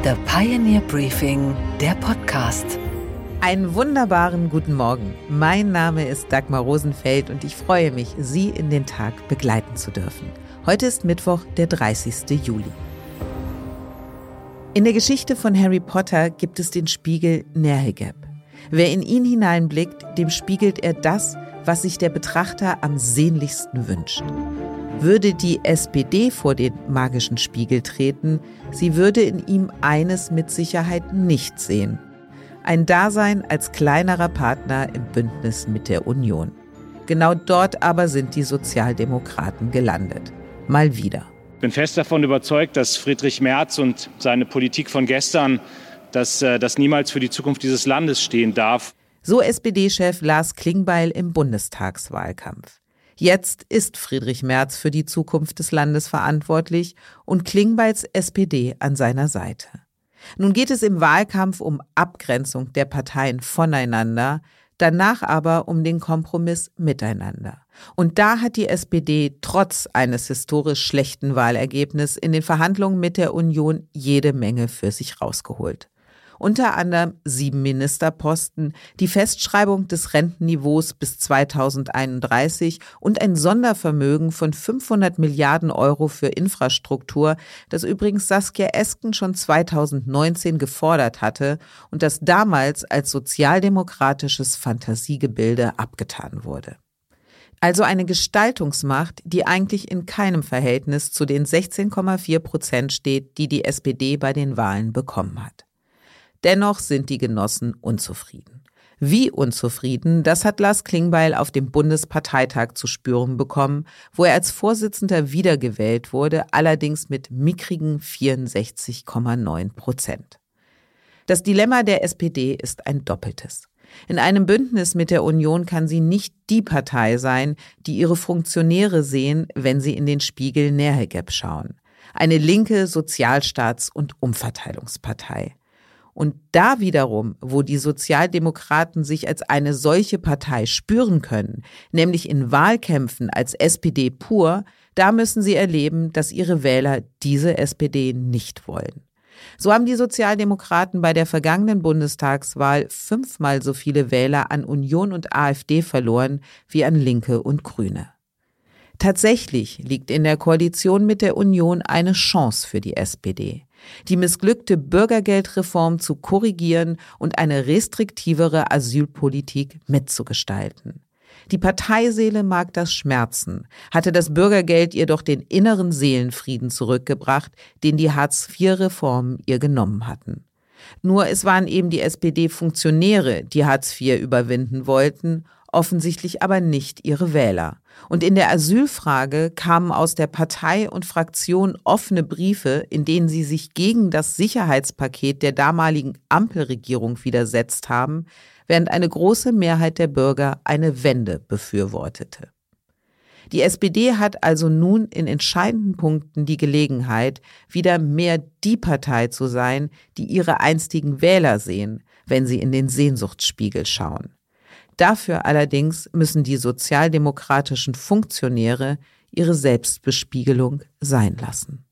The Pioneer Briefing, der Podcast. Einen wunderbaren guten Morgen. Mein Name ist Dagmar Rosenfeld und ich freue mich, Sie in den Tag begleiten zu dürfen. Heute ist Mittwoch, der 30. Juli. In der Geschichte von Harry Potter gibt es den Spiegel Nerhegeb. Wer in ihn hineinblickt, dem spiegelt er das, was sich der Betrachter am sehnlichsten wünscht. Würde die SPD vor den magischen Spiegel treten, sie würde in ihm eines mit Sicherheit nicht sehen: ein Dasein als kleinerer Partner im Bündnis mit der Union. Genau dort aber sind die Sozialdemokraten gelandet. Mal wieder. Ich bin fest davon überzeugt, dass Friedrich Merz und seine Politik von gestern, dass das niemals für die Zukunft dieses Landes stehen darf. So SPD-Chef Lars Klingbeil im Bundestagswahlkampf. Jetzt ist Friedrich Merz für die Zukunft des Landes verantwortlich und Klingbeils SPD an seiner Seite. Nun geht es im Wahlkampf um Abgrenzung der Parteien voneinander, danach aber um den Kompromiss miteinander. Und da hat die SPD trotz eines historisch schlechten Wahlergebnisses in den Verhandlungen mit der Union jede Menge für sich rausgeholt. Unter anderem 7 Ministerposten, die Festschreibung des Rentenniveaus bis 2031 und ein Sondervermögen von 500 Milliarden Euro für Infrastruktur, das übrigens Saskia Esken schon 2019 gefordert hatte und das damals als sozialdemokratisches Fantasiegebilde abgetan wurde. Also eine Gestaltungsmacht, die eigentlich in keinem Verhältnis zu den 16,4% steht, die die SPD bei den Wahlen bekommen hat. Dennoch sind die Genossen unzufrieden. Wie unzufrieden, das hat Lars Klingbeil auf dem Bundesparteitag zu spüren bekommen, wo er als Vorsitzender wiedergewählt wurde, allerdings mit mickrigen 64,9%. Das Dilemma der SPD ist ein doppeltes. In einem Bündnis mit der Union kann sie nicht die Partei sein, die ihre Funktionäre sehen, wenn sie in den Spiegel Nerhegeb schauen. Eine linke Sozialstaats- und Umverteilungspartei. Und da wiederum, wo die Sozialdemokraten sich als eine solche Partei spüren können, nämlich in Wahlkämpfen als SPD pur, da müssen sie erleben, dass ihre Wähler diese SPD nicht wollen. So haben die Sozialdemokraten bei der vergangenen Bundestagswahl 5-mal so viele Wähler an Union und AfD verloren wie an Linke und Grüne. Tatsächlich liegt in der Koalition mit der Union eine Chance für die SPD. Die missglückte Bürgergeldreform zu korrigieren und eine restriktivere Asylpolitik mitzugestalten. Die Parteiseele mag das schmerzen, hatte das Bürgergeld ihr doch den inneren Seelenfrieden zurückgebracht, den die Hartz-IV-Reformen ihr genommen hatten. Nur es waren eben die SPD-Funktionäre, die Hartz IV überwinden wollten, offensichtlich aber nicht ihre Wähler. Und in der Asylfrage kamen aus der Partei und Fraktion offene Briefe, in denen sie sich gegen das Sicherheitspaket der damaligen Ampelregierung widersetzt haben, während eine große Mehrheit der Bürger eine Wende befürwortete. Die SPD hat also nun in entscheidenden Punkten die Gelegenheit, wieder mehr die Partei zu sein, die ihre einstigen Wähler sehen, wenn sie in den Sehnsuchtsspiegel schauen. Dafür allerdings müssen die sozialdemokratischen Funktionäre ihre Selbstbespiegelung sein lassen.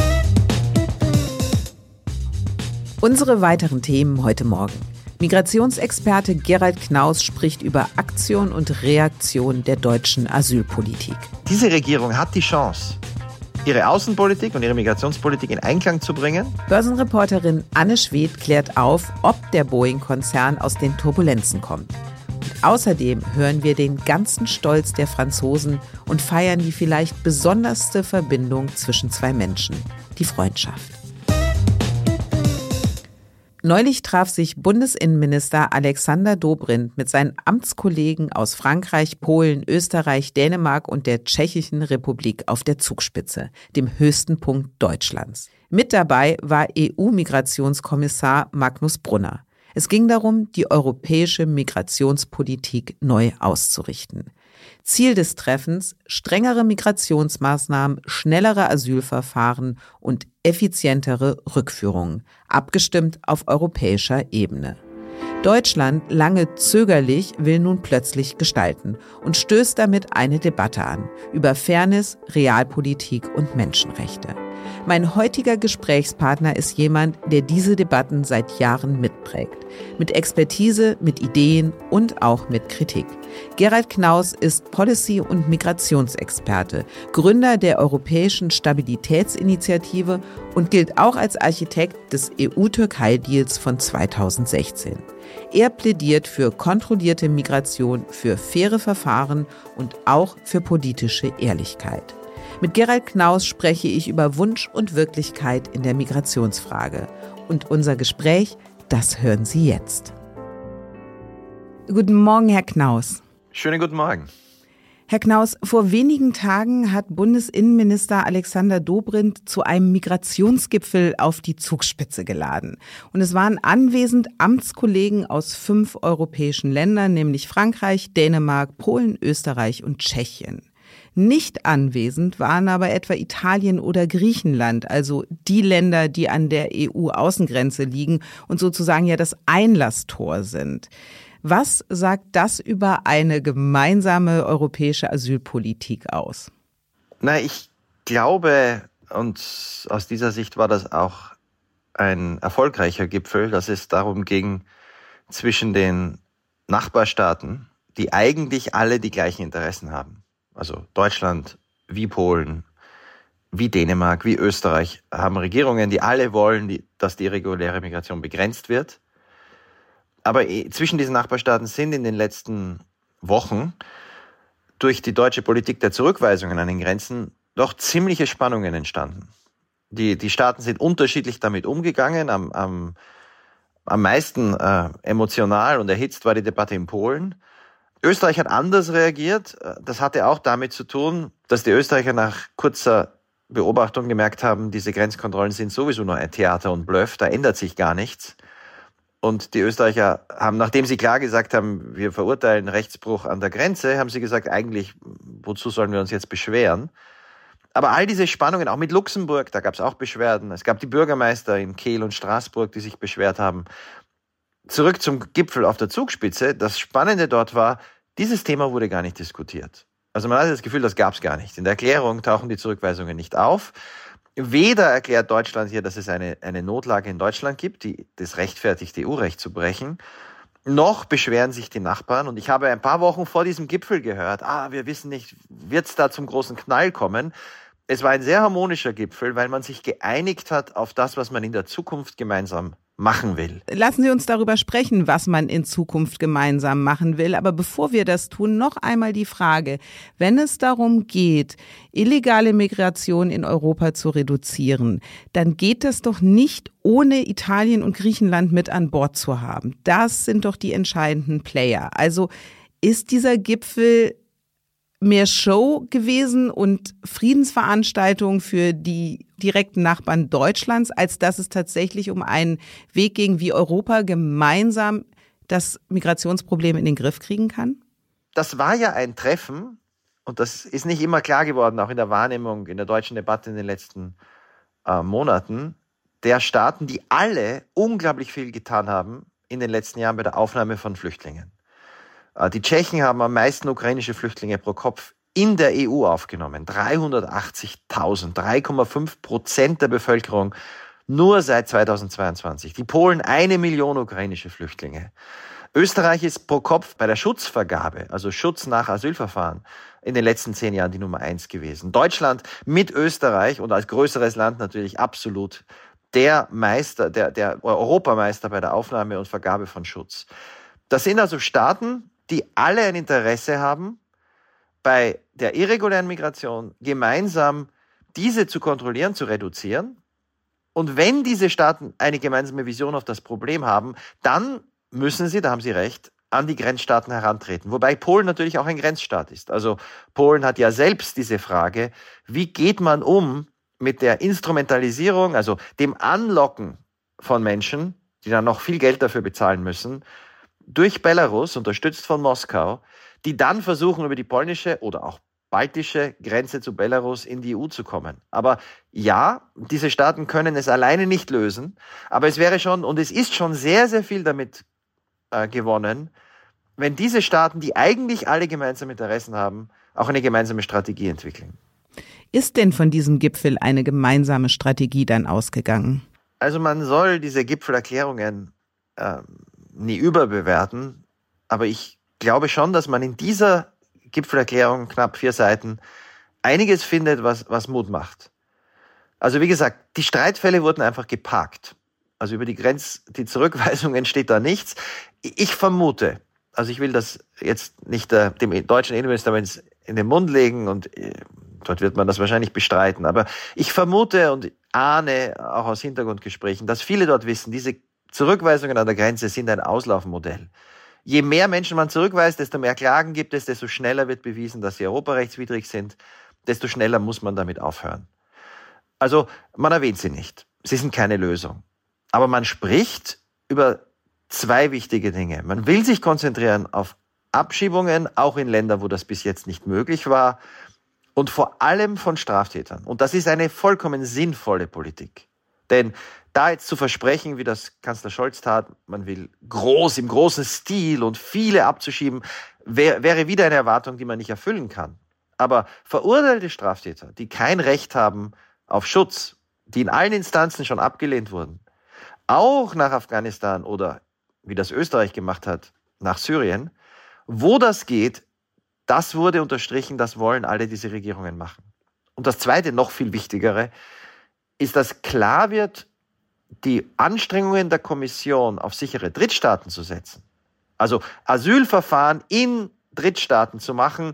Unsere weiteren Themen heute Morgen. Migrationsexperte Gerald Knaus spricht über Aktion und Reaktion der deutschen Asylpolitik. Diese Regierung hat die Chance, ihre Außenpolitik und ihre Migrationspolitik in Einklang zu bringen. Börsenreporterin Anne Schwedt klärt auf, ob der Boeing-Konzern aus den Turbulenzen kommt. Außerdem hören wir den ganzen Stolz der Franzosen und feiern die vielleicht besonderste Verbindung zwischen 2 Menschen, die Freundschaft. Neulich traf sich Bundesinnenminister Alexander Dobrindt mit seinen Amtskollegen aus Frankreich, Polen, Österreich, Dänemark und der Tschechischen Republik auf der Zugspitze, dem höchsten Punkt Deutschlands. Mit dabei war EU-Migrationskommissar Magnus Brunner. Es ging darum, die europäische Migrationspolitik neu auszurichten. Ziel des Treffens: strengere Migrationsmaßnahmen, schnellere Asylverfahren und effizientere Rückführungen, abgestimmt auf europäischer Ebene. Deutschland, lange zögerlich, will nun plötzlich gestalten und stößt damit eine Debatte an über Fairness, Realpolitik und Menschenrechte. Mein heutiger Gesprächspartner ist jemand, der diese Debatten seit Jahren mitprägt. Mit Expertise, mit Ideen und auch mit Kritik. Gerald Knaus ist Policy- und Migrationsexperte, Gründer der Europäischen Stabilitätsinitiative und gilt auch als Architekt des EU-Türkei-Deals von 2016. Er plädiert für kontrollierte Migration, für faire Verfahren und auch für politische Ehrlichkeit. Mit Gerald Knaus spreche ich über Wunsch und Wirklichkeit in der Migrationsfrage. Und unser Gespräch, das hören Sie jetzt. Guten Morgen, Herr Knaus. Schönen guten Morgen. Herr Knaus, vor wenigen Tagen hat Bundesinnenminister Alexander Dobrindt zu einem Migrationsgipfel auf die Zugspitze geladen. Und es waren anwesend Amtskollegen aus 5 europäischen Ländern, nämlich Frankreich, Dänemark, Polen, Österreich und Tschechien. Nicht anwesend waren aber etwa Italien oder Griechenland, also die Länder, die an der EU-Außengrenze liegen und sozusagen ja das Einlasstor sind. Was sagt das über eine gemeinsame europäische Asylpolitik aus? Ich glaube, und aus dieser Sicht war das auch ein erfolgreicher Gipfel, dass es darum ging, zwischen den Nachbarstaaten, die eigentlich alle die gleichen Interessen haben, also Deutschland wie Polen, wie Dänemark, wie Österreich, haben Regierungen, die alle wollen, dass die irreguläre Migration begrenzt wird. Aber zwischen diesen Nachbarstaaten sind in den letzten Wochen durch die deutsche Politik der Zurückweisungen an den Grenzen doch ziemliche Spannungen entstanden. Die Staaten sind unterschiedlich damit umgegangen. Am meisten emotional und erhitzt war die Debatte in Polen. Österreich hat anders reagiert. Das hatte auch damit zu tun, dass die Österreicher nach kurzer Beobachtung gemerkt haben, diese Grenzkontrollen sind sowieso nur ein Theater und Bluff, da ändert sich gar nichts. Und die Österreicher haben, nachdem sie klar gesagt haben, wir verurteilen Rechtsbruch an der Grenze, haben sie gesagt, eigentlich, wozu sollen wir uns jetzt beschweren? Aber all diese Spannungen, auch mit Luxemburg, da gab es auch Beschwerden. Es gab die Bürgermeister in Kehl und Straßburg, die sich beschwert haben. Zurück zum Gipfel auf der Zugspitze. Das Spannende dort war, dieses Thema wurde gar nicht diskutiert. Also man hatte das Gefühl, das gab es gar nicht. In der Erklärung tauchen die Zurückweisungen nicht auf. Weder erklärt Deutschland hier, dass es eine Notlage in Deutschland gibt, die das rechtfertigt, EU-Recht zu brechen, noch beschweren sich die Nachbarn. Und ich habe ein paar Wochen vor diesem Gipfel gehört, wir wissen nicht, wird es da zum großen Knall kommen? Es war ein sehr harmonischer Gipfel, weil man sich geeinigt hat auf das, was man in der Zukunft gemeinsam machen will. Lassen Sie uns darüber sprechen, was man in Zukunft gemeinsam machen will. Aber bevor wir das tun, noch einmal die Frage, wenn es darum geht, illegale Migration in Europa zu reduzieren, dann geht das doch nicht, ohne Italien und Griechenland mit an Bord zu haben. Das sind doch die entscheidenden Player. Also ist dieser Gipfel mehr Show gewesen und Friedensveranstaltung für die direkten Nachbarn Deutschlands, als dass es tatsächlich um einen Weg ging, wie Europa gemeinsam das Migrationsproblem in den Griff kriegen kann? Das war ja ein Treffen, und das ist nicht immer klar geworden, auch in der Wahrnehmung, in der deutschen Debatte in den letzten Monaten, der Staaten, die alle unglaublich viel getan haben in den letzten Jahren bei der Aufnahme von Flüchtlingen. Die Tschechen haben am meisten ukrainische Flüchtlinge pro Kopf in der EU aufgenommen. 380.000, 3,5% der Bevölkerung nur seit 2022. Die Polen 1 Million ukrainische Flüchtlinge. Österreich ist pro Kopf bei der Schutzvergabe, also Schutz nach Asylverfahren, in den letzten 10 Jahren die Nummer 1 gewesen. Deutschland mit Österreich und als größeres Land natürlich absolut der Meister, der Europameister bei der Aufnahme und Vergabe von Schutz. Das sind also Staaten, die alle ein Interesse haben, bei der irregulären Migration gemeinsam diese zu kontrollieren, zu reduzieren. Und wenn diese Staaten eine gemeinsame Vision auf das Problem haben, dann müssen sie, da haben Sie recht, an die Grenzstaaten herantreten. Wobei Polen natürlich auch ein Grenzstaat ist. Also Polen hat ja selbst diese Frage, wie geht man um mit der Instrumentalisierung, also dem Anlocken von Menschen, die dann noch viel Geld dafür bezahlen müssen, durch Belarus, unterstützt von Moskau, die dann versuchen, über die polnische oder auch baltische Grenze zu Belarus in die EU zu kommen. Aber ja, diese Staaten können es alleine nicht lösen, aber es wäre schon und es ist schon sehr, sehr viel damit gewonnen, wenn diese Staaten, die eigentlich alle gemeinsame Interessen haben, auch eine gemeinsame Strategie entwickeln. Ist denn von diesem Gipfel eine gemeinsame Strategie dann ausgegangen? Also man soll diese Gipfelerklärungen nie überbewerten, aber ich glaube schon, dass man in dieser Gipfelerklärung, knapp 4 Seiten, einiges findet, was Mut macht. Also wie gesagt, die Streitfälle wurden einfach geparkt. Also über die Zurückweisung entsteht da nichts. Ich vermute, also ich will das jetzt nicht dem deutschen Innenminister in den Mund legen und dort wird man das wahrscheinlich bestreiten, aber ich vermute und ahne auch aus Hintergrundgesprächen, dass viele dort wissen, diese Zurückweisungen an der Grenze sind ein Auslaufmodell. Je mehr Menschen man zurückweist, desto mehr Klagen gibt es, desto schneller wird bewiesen, dass sie europarechtswidrig sind, desto schneller muss man damit aufhören. Also man erwähnt sie nicht. Sie sind keine Lösung. Aber man spricht über 2 wichtige Dinge. Man will sich konzentrieren auf Abschiebungen, auch in Ländern, wo das bis jetzt nicht möglich war, und vor allem von Straftätern. Und das ist eine vollkommen sinnvolle Politik. Denn da jetzt zu versprechen, wie das Kanzler Scholz tat, man will im großen Stil und viele abzuschieben, wäre wieder eine Erwartung, die man nicht erfüllen kann. Aber verurteilte Straftäter, die kein Recht haben auf Schutz, die in allen Instanzen schon abgelehnt wurden, auch nach Afghanistan oder, wie das Österreich gemacht hat, nach Syrien, wo das geht, das wurde unterstrichen, das wollen alle diese Regierungen machen. Und das Zweite, noch viel Wichtigere, ist, dass klar wird, die Anstrengungen der Kommission auf sichere Drittstaaten zu setzen, also Asylverfahren in Drittstaaten zu machen,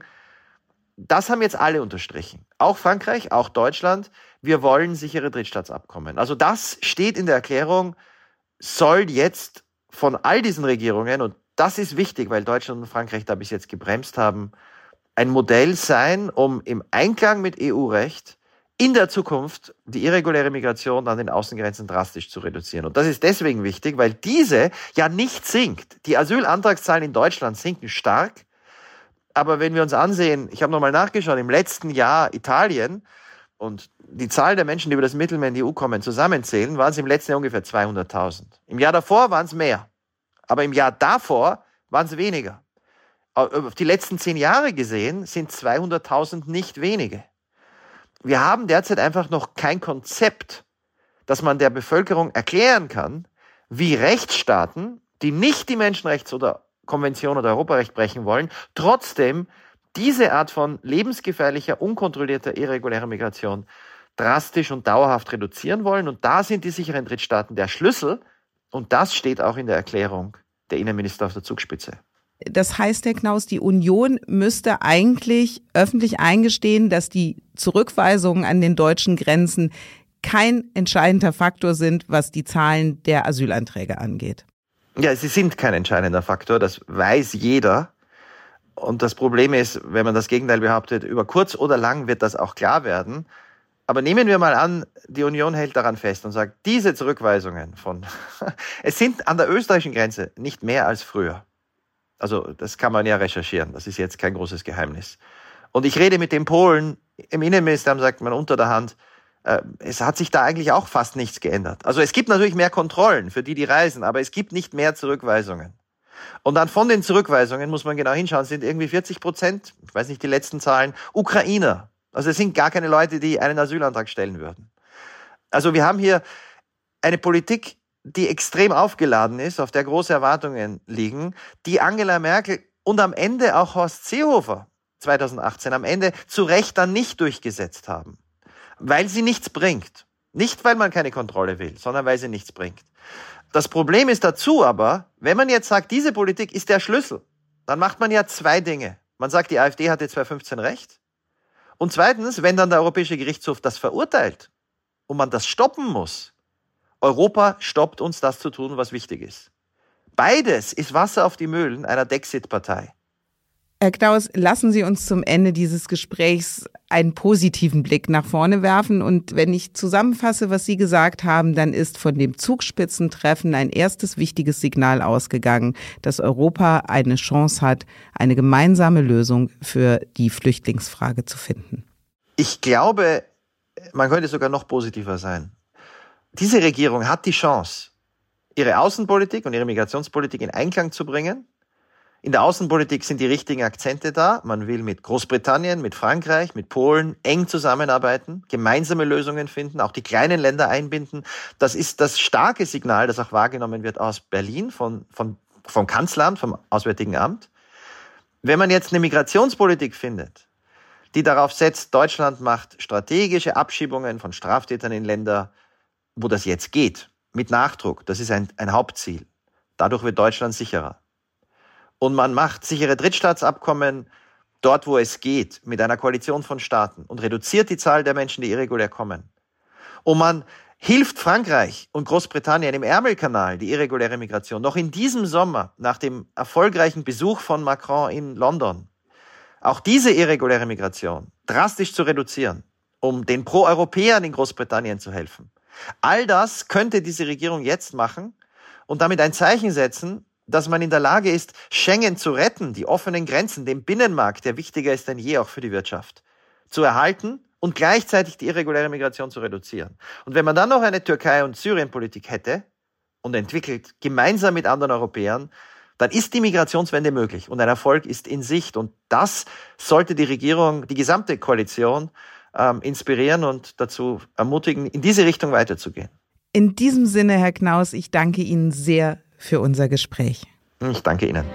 das haben jetzt alle unterstrichen. Auch Frankreich, auch Deutschland. Wir wollen sichere Drittstaatsabkommen. Also das steht in der Erklärung, soll jetzt von all diesen Regierungen, und das ist wichtig, weil Deutschland und Frankreich da bis jetzt gebremst haben, ein Modell sein, um im Einklang mit EU-Recht in der Zukunft die irreguläre Migration an den Außengrenzen drastisch zu reduzieren. Und das ist deswegen wichtig, weil diese ja nicht sinkt. Die Asylantragszahlen in Deutschland sinken stark. Aber wenn wir uns ansehen, ich habe nochmal nachgeschaut, im letzten Jahr Italien und die Zahl der Menschen, die über das Mittelmeer in die EU kommen, zusammenzählen, waren es im letzten Jahr ungefähr 200.000. Im Jahr davor waren es mehr. Aber im Jahr davor waren es weniger. Auf die letzten 10 Jahre gesehen sind 200.000 nicht wenige. Wir haben derzeit einfach noch kein Konzept, das man der Bevölkerung erklären kann, wie Rechtsstaaten, die nicht die Menschenrechts- oder Konvention oder Europarecht brechen wollen, trotzdem diese Art von lebensgefährlicher, unkontrollierter, irregulärer Migration drastisch und dauerhaft reduzieren wollen. Und da sind die sicheren Drittstaaten der Schlüssel. Und das steht auch in der Erklärung der Innenminister auf der Zugspitze. Das heißt, Herr Knaus, die Union müsste eigentlich öffentlich eingestehen, dass die Zurückweisungen an den deutschen Grenzen kein entscheidender Faktor sind, was die Zahlen der Asylanträge angeht. Ja, sie sind kein entscheidender Faktor, das weiß jeder. Und das Problem ist, wenn man das Gegenteil behauptet, über kurz oder lang wird das auch klar werden. Aber nehmen wir mal an, die Union hält daran fest und sagt, diese Zurückweisungen es sind an der österreichischen Grenze nicht mehr als früher. Also das kann man ja recherchieren, das ist jetzt kein großes Geheimnis. Und ich rede mit den Polen, im Innenministerium sagt man unter der Hand, es hat sich da eigentlich auch fast nichts geändert. Also es gibt natürlich mehr Kontrollen für die reisen, aber es gibt nicht mehr Zurückweisungen. Und dann von den Zurückweisungen, muss man genau hinschauen, sind irgendwie 40%, ich weiß nicht die letzten Zahlen, Ukrainer. Also es sind gar keine Leute, die einen Asylantrag stellen würden. Also wir haben hier eine Politik, die extrem aufgeladen ist, auf der große Erwartungen liegen, die Angela Merkel und am Ende auch Horst Seehofer 2018 am Ende zu Recht dann nicht durchgesetzt haben. Weil sie nichts bringt. Nicht, weil man keine Kontrolle will, sondern weil sie nichts bringt. Das Problem ist dazu aber, wenn man jetzt sagt, diese Politik ist der Schlüssel, dann macht man ja 2 Dinge. Man sagt, die AfD hatte 2015 recht. Und zweitens, wenn dann der Europäische Gerichtshof das verurteilt und man das stoppen muss, Europa stoppt uns, das zu tun, was wichtig ist. Beides ist Wasser auf die Mühlen einer Dexit-Partei. Herr Knaus, lassen Sie uns zum Ende dieses Gesprächs einen positiven Blick nach vorne werfen. Und wenn ich zusammenfasse, was Sie gesagt haben, dann ist von dem Zugspitzentreffen ein erstes wichtiges Signal ausgegangen, dass Europa eine Chance hat, eine gemeinsame Lösung für die Flüchtlingsfrage zu finden. Ich glaube, man könnte sogar noch positiver sein. Diese Regierung hat die Chance, ihre Außenpolitik und ihre Migrationspolitik in Einklang zu bringen. In der Außenpolitik sind die richtigen Akzente da. Man will mit Großbritannien, mit Frankreich, mit Polen eng zusammenarbeiten, gemeinsame Lösungen finden, auch die kleinen Länder einbinden. Das ist das starke Signal, das auch wahrgenommen wird aus Berlin, vom Kanzleramt, vom Auswärtigen Amt. Wenn man jetzt eine Migrationspolitik findet, die darauf setzt, Deutschland macht strategische Abschiebungen von Straftätern in Länder, wo das jetzt geht, mit Nachdruck, das ist ein Hauptziel. Dadurch wird Deutschland sicherer. Und man macht sichere Drittstaatsabkommen dort, wo es geht, mit einer Koalition von Staaten und reduziert die Zahl der Menschen, die irregulär kommen. Und man hilft Frankreich und Großbritannien im Ärmelkanal, die irreguläre Migration, noch in diesem Sommer, nach dem erfolgreichen Besuch von Macron in London, auch diese irreguläre Migration drastisch zu reduzieren, um den Pro-Europäern in Großbritannien zu helfen. All das könnte diese Regierung jetzt machen und damit ein Zeichen setzen, dass man in der Lage ist, Schengen zu retten, die offenen Grenzen, den Binnenmarkt, der wichtiger ist denn je auch für die Wirtschaft, zu erhalten und gleichzeitig die irreguläre Migration zu reduzieren. Und wenn man dann noch eine Türkei- und Syrien-Politik hätte und entwickelt, gemeinsam mit anderen Europäern, dann ist die Migrationswende möglich und ein Erfolg ist in Sicht. Und das sollte die Regierung, die gesamte Koalition inspirieren und dazu ermutigen, in diese Richtung weiterzugehen. In diesem Sinne, Herr Knaus, ich danke Ihnen sehr für unser Gespräch. Ich danke Ihnen.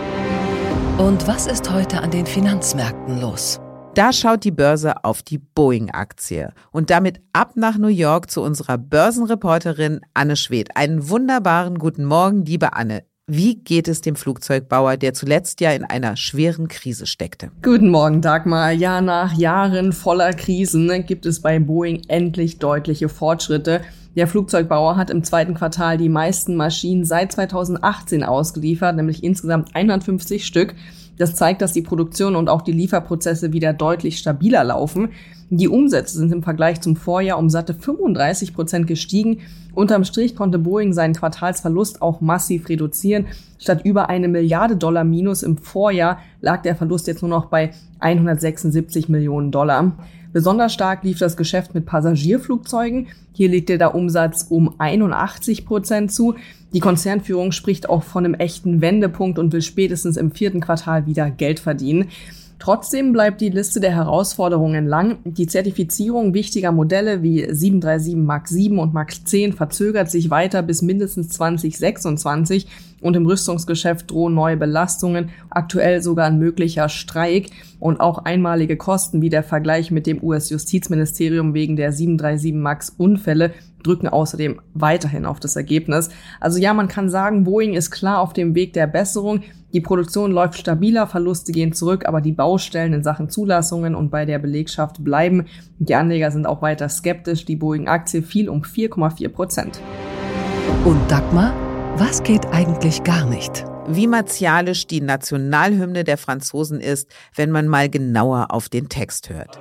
Und was ist heute an den Finanzmärkten los? Da schaut die Börse auf die Boeing-Aktie. Und damit ab nach New York zu unserer Börsenreporterin Anne Schwedt. Einen wunderbaren guten Morgen, liebe Anne. Wie geht es dem Flugzeugbauer, der zuletzt ja in einer schweren Krise steckte? Guten Morgen, Dagmar. Ja, nach Jahren voller Krisen gibt es bei Boeing endlich deutliche Fortschritte. Der Flugzeugbauer hat im zweiten Quartal die meisten Maschinen seit 2018 ausgeliefert, nämlich insgesamt 150 Stück. Das zeigt, dass die Produktion und auch die Lieferprozesse wieder deutlich stabiler laufen. Die Umsätze sind im Vergleich zum Vorjahr um satte 35% gestiegen. Unterm Strich konnte Boeing seinen Quartalsverlust auch massiv reduzieren. Statt über $1 Milliarde Minus im Vorjahr lag der Verlust jetzt nur noch bei $176 Millionen. Besonders stark lief das Geschäft mit Passagierflugzeugen. Hier legte der Umsatz um 81% zu. Die Konzernführung spricht auch von einem echten Wendepunkt und will spätestens im 4. Quartal wieder Geld verdienen. Trotzdem bleibt die Liste der Herausforderungen lang. Die Zertifizierung wichtiger Modelle wie 737 MAX 7 und MAX 10 verzögert sich weiter bis mindestens 2026 und im Rüstungsgeschäft drohen neue Belastungen, aktuell sogar ein möglicher Streik und auch einmalige Kosten wie der Vergleich mit dem US-Justizministerium wegen der 737 MAX-Unfälle drücken außerdem weiterhin auf das Ergebnis. Also ja, man kann sagen, Boeing ist klar auf dem Weg der Besserung. Die Produktion läuft stabiler, Verluste gehen zurück, aber die Baustellen in Sachen Zulassungen und bei der Belegschaft bleiben. Die Anleger sind auch weiter skeptisch. Die Boeing-Aktie fiel um 4,4%. Und Dagmar, was geht eigentlich gar nicht? Wie martialisch die Nationalhymne der Franzosen ist, wenn man mal genauer auf den Text hört.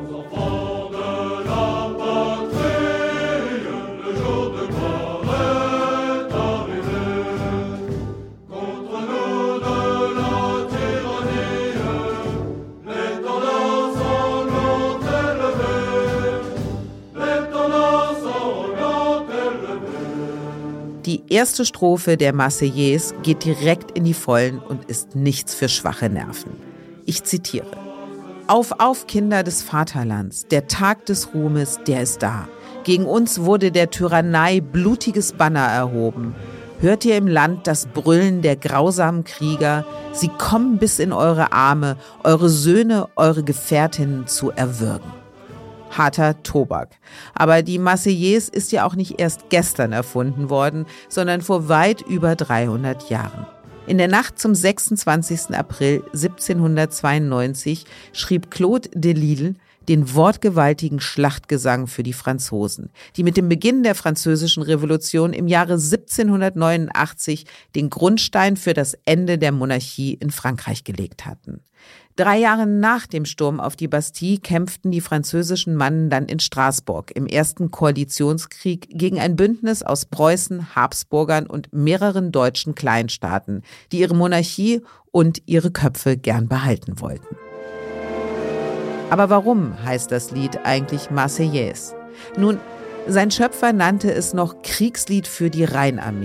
Die erste Strophe der Marseillaise geht direkt in die Vollen und ist nichts für schwache Nerven. Ich zitiere: Auf, auf, Kinder des Vaterlands, der Tag des Ruhmes, der ist da. Gegen uns wurde der Tyrannei blutiges Banner erhoben. Hört ihr im Land das Brüllen der grausamen Krieger? Sie kommen bis in eure Arme, eure Söhne, eure Gefährtinnen zu erwürgen. Harter Tobak. Aber die Marseillaise ist ja auch nicht erst gestern erfunden worden, sondern vor weit über 300 Jahren. In der Nacht zum 26. April 1792 schrieb Claude Delisle den wortgewaltigen Schlachtgesang für die Franzosen, die mit dem Beginn der Französischen Revolution im Jahre 1789 den Grundstein für das Ende der Monarchie in Frankreich gelegt hatten. 3 Jahre nach dem Sturm auf die Bastille kämpften die französischen Mannen dann in Straßburg im ersten Koalitionskrieg gegen ein Bündnis aus Preußen, Habsburgern und mehreren deutschen Kleinstaaten, die ihre Monarchie und ihre Köpfe gern behalten wollten. Aber warum heißt das Lied eigentlich Marseillaise? Nun, sein Schöpfer nannte es noch Kriegslied für die Rheinarmee.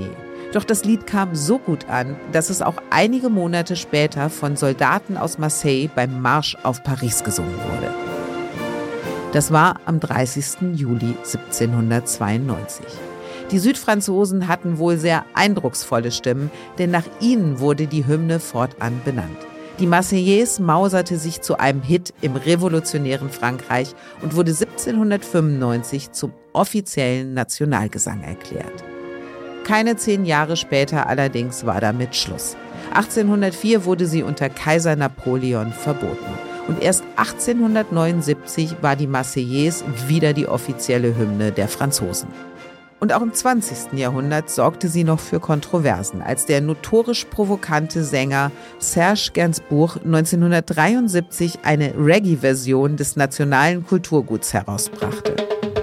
Doch das Lied kam so gut an, dass es auch einige Monate später von Soldaten aus Marseille beim Marsch auf Paris gesungen wurde. Das war am 30. Juli 1792. Die Südfranzosen hatten wohl sehr eindrucksvolle Stimmen, denn nach ihnen wurde die Hymne fortan benannt. Die Marseillaise mauserte sich zu einem Hit im revolutionären Frankreich und wurde 1795 zum offiziellen Nationalgesang erklärt. Keine 10 Jahre später allerdings war damit Schluss. 1804 wurde sie unter Kaiser Napoleon verboten. Und erst 1879 war die Marseillaise wieder die offizielle Hymne der Franzosen. Und auch im 20. Jahrhundert sorgte sie noch für Kontroversen, als der notorisch provokante Sänger Serge Gainsbourg 1973 eine Reggae-Version des nationalen Kulturguts herausbrachte.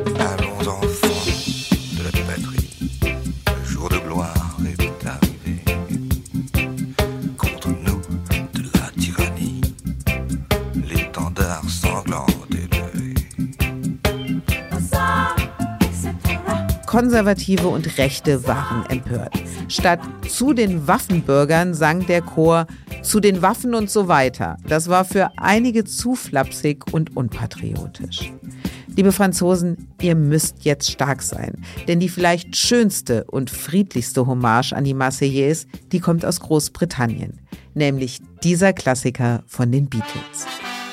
Konservative und Rechte waren empört. Statt "zu den Waffenbürgern" sang der Chor "zu den Waffen" und so weiter. Das war für einige zu flapsig und unpatriotisch. Liebe Franzosen, ihr müsst jetzt stark sein, denn die vielleicht schönste und friedlichste Hommage an die Marseillaise, die kommt aus Großbritannien, nämlich dieser Klassiker von den Beatles.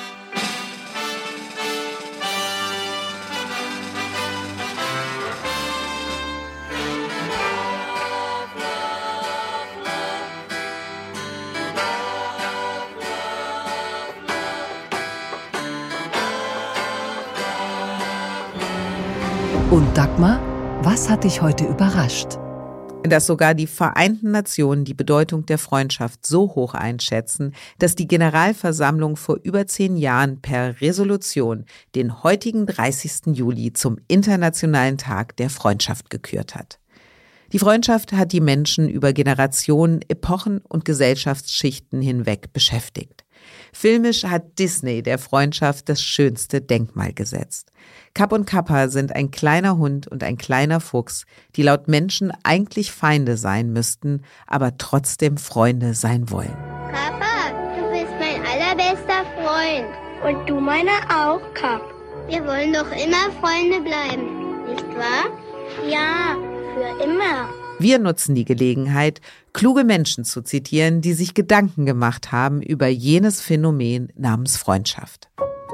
Und Dagmar, was hat dich heute überrascht? Dass sogar die Vereinten Nationen die Bedeutung der Freundschaft so hoch einschätzen, dass die Generalversammlung vor über 10 Jahren per Resolution den heutigen 30. Juli zum Internationalen Tag der Freundschaft gekürt hat. Die Freundschaft hat die Menschen über Generationen, Epochen und Gesellschaftsschichten hinweg beschäftigt. Filmisch hat Disney der Freundschaft das schönste Denkmal gesetzt. Kapp und Kappa sind ein kleiner Hund und ein kleiner Fuchs, die laut Menschen eigentlich Feinde sein müssten, aber trotzdem Freunde sein wollen. Kappa, du bist mein allerbester Freund. Und du meiner auch, Kapp. Wir wollen doch immer Freunde bleiben, nicht wahr? Ja, für immer. Wir nutzen die Gelegenheit, kluge Menschen zu zitieren, die sich Gedanken gemacht haben über jenes Phänomen namens Freundschaft.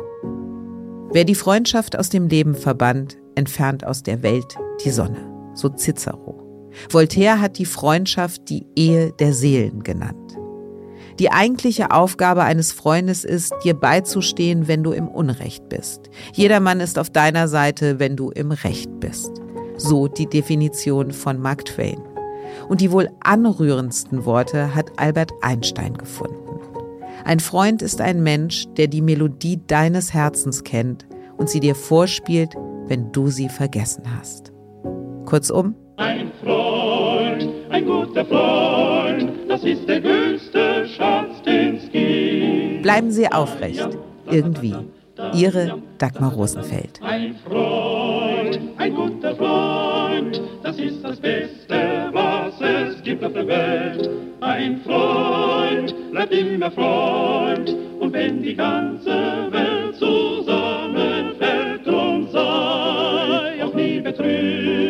Wer die Freundschaft aus dem Leben verbannt, entfernt aus der Welt die Sonne, so Cicero. Voltaire hat die Freundschaft die Ehe der Seelen genannt. Die eigentliche Aufgabe eines Freundes ist, dir beizustehen, wenn du im Unrecht bist. Jedermann ist auf deiner Seite, wenn du im Recht bist. So die Definition von Mark Twain. Und die wohl anrührendsten Worte hat Albert Einstein gefunden. Ein Freund ist ein Mensch, der die Melodie deines Herzens kennt und sie dir vorspielt, wenn du sie vergessen hast. Kurzum: Ein Freund, ein guter Freund, das ist der größte Schatz, den's gibt. Bleiben Sie aufrecht, irgendwie. Ihre Dagmar Rosenfeld. Ein Freund, ein guter Freund, das ist das Beste, was es gibt auf der Welt. Ein Freund bleibt immer Freund, und wenn die ganze Welt zusammenfällt, drum sei auch nie betrübt.